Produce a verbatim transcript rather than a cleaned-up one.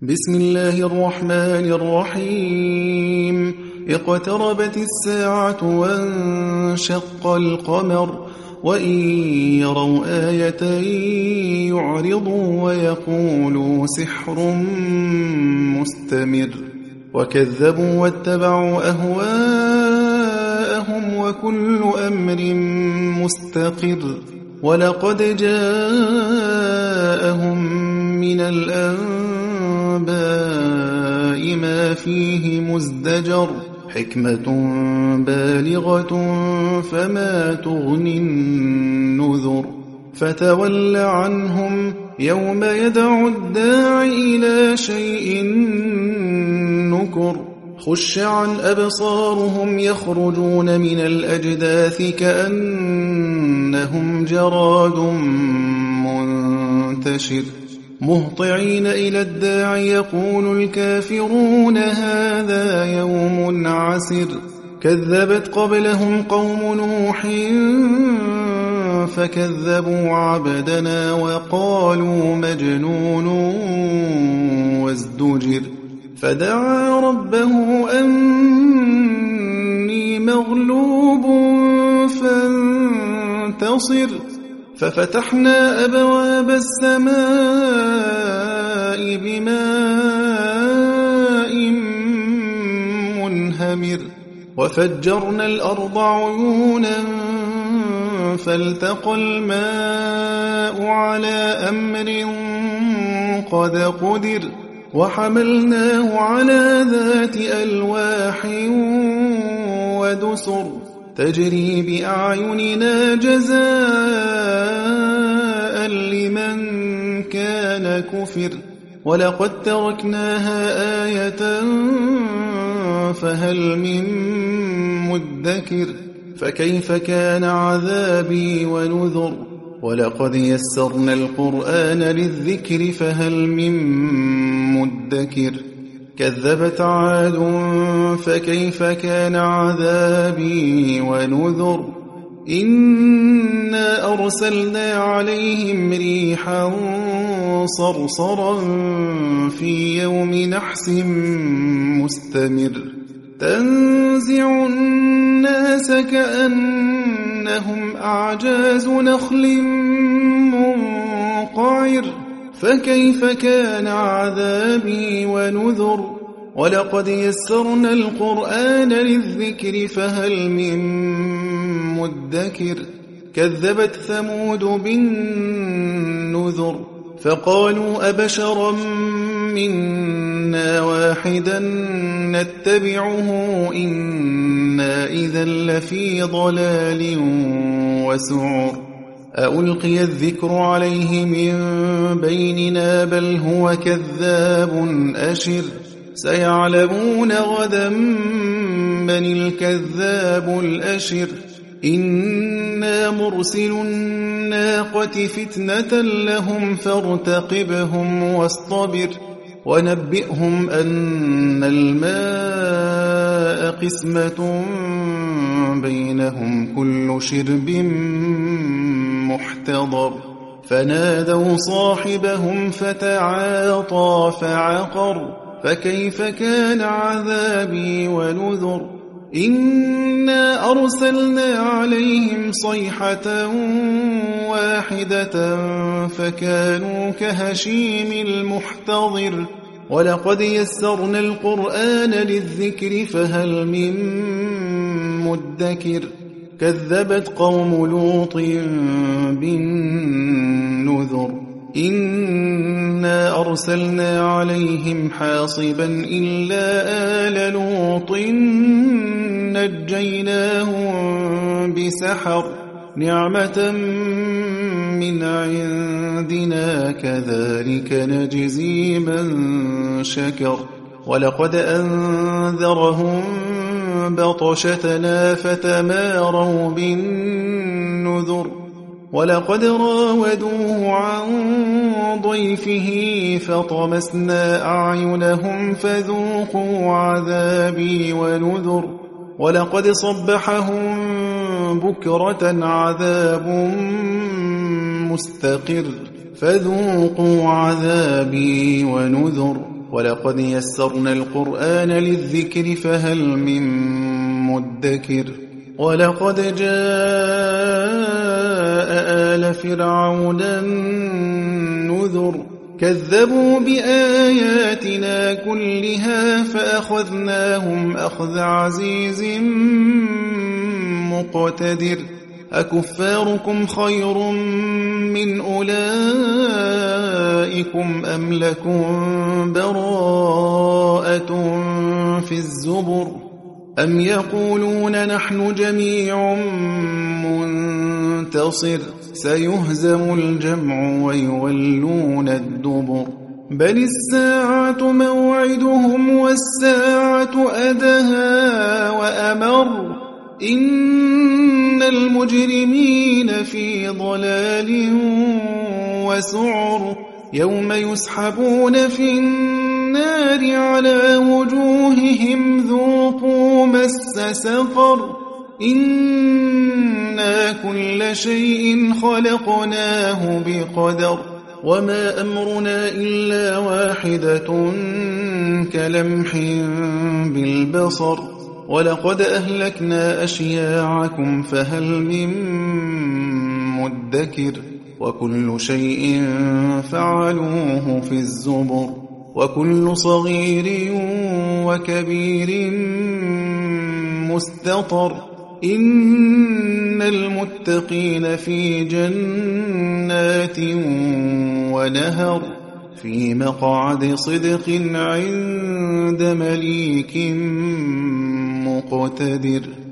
بسم الله الرحمن الرحيم اقتربت الساعة وانشق القمر وإن يروا آية يعرضوا ويقولوا سحر مستمر وكذبوا واتبعوا أهواءهم وكل أمر مستقر ولقد جاءهم من الأنباء ما فيه مزدجر حكمة بالغة فما تغني النذر فتول عنهم يوم يدعو الداع إلى شيء نكر خش عن أبصارهم يخرجون من الأجداث كأنهم جراد منتشر مهطعين إلى الداع يقول الكافرون هذا يوم عسر كذبت قبلهم قوم نوح فكذبوا عبدنا وقالوا مجنون وازدجر فدعا ربه أني مغلوب فانتصر ففتحنا أبواب السماء بماء منهمر وفجرنا الأرض عيونا فالتقى الماء على أمر قد قدر وحملناه على ذات ألواح ودسر تجري بأعيننا جزاء لمن كان كفر ولقد تركناها آية فهل من مدكر فكيف كان عذابي ونذر ولقد يسرنا القرآن للذكر فهل من مدكر كذبت عاد فكيف كان عذابي ونذر إنا أرسلنا عليهم ريحا صرصرا في يوم نحس مستمر تنزع الناس كأنهم أعجاز نخل منقعر فكيف كان عذابي ونذر ولقد يسرنا القرآن للذكر فهل من مدكر كذبت ثمود بالنذر فقالوا أبشرا منا واحدا نتبعه إنا إذا لفي ضلال وسعر ألقي الذكر عليه من بيننا بل هو كذاب أشر سيعلمون غدا من الكذاب الأشر إنا مرسل الناقة فتنة لهم فارتقبهم واصطبر ونبئهم أن الماء قسمة بينهم كل شرب محتضر فنادوا صاحبهم فتعاطى فعقر فكيف كان عذابي ونذر إنا أرسلنا عليهم صيحة واحدة فكانوا كهشيم المحتضر ولقد يسرنا القرآن للذكر فهل من مدكر كذبت قوم لوط بالنذر إنا أرسلنا عليهم حاصبا إلا آل لوط نجيناهم بسحر نعمة من عندنا كذلك نجزي من شكر ولقد أنذرهم بطشتنا فتماروا بالنذر ولقد راودوه عن ضيفه فطمسنا أعينهم فذوقوا عذابي ونذر ولقد صبحهم بكرة عذاب مستقر فذوقوا عذابي ونذر ولقد يسرنا القرآن للذكر فهل من مدكر ولقد جاء آل فرعون النذر كذبوا بآياتنا كلها فأخذناهم أخذ عزيز مقتدر أكفاركم خير من أولئكم أم لكم براءة في الزبر أم يقولون نحن جميع منتصر سيهزم الجمع ويولون الدبر بل الساعة موعدهم والساعة أدهى وأمر إن المجرمين في ضلال وسعر يوم يسحبون في النار على وجوههم ذوقوا مس سقر إنا كل شيء خلقناه بقدر وما أمرنا إلا واحدة كلمح بالبصر ولقد أهلكنا أشياعكم فهل من مدكر وكل شيء فعلوه في الزبر وكل صغير وكبير مستطر إن المتقين في جنات ونهر في مقعد صدق عند مليك مقتدر